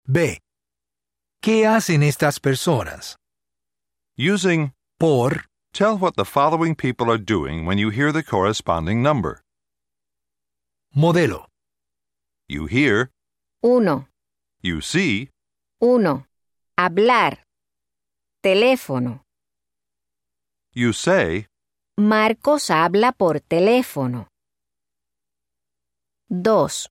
B. ¿Qué hacen estas personas? Using Por, tell what the following people are doing when you hear the corresponding number. modelo. You hear, 1, you see, 1. Hablar. Teléfono. you say, Marcos habla por teléfono. 2.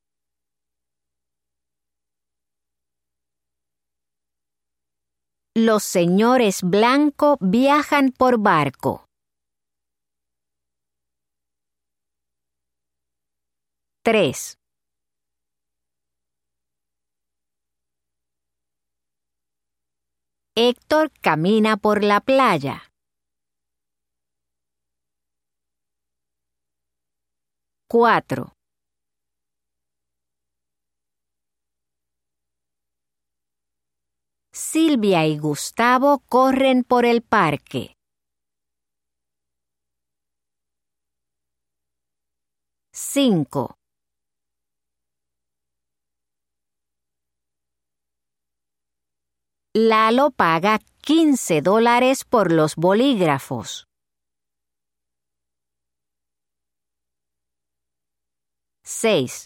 Los señores Blanco viajan por barco. 3. Héctor camina por la playa. 4. Silvia y Gustavo corren por el parque. 5. Lalo paga $15 por los bolígrafos. 6.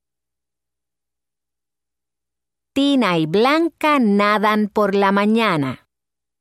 Tina y Blanca nadan por la mañana.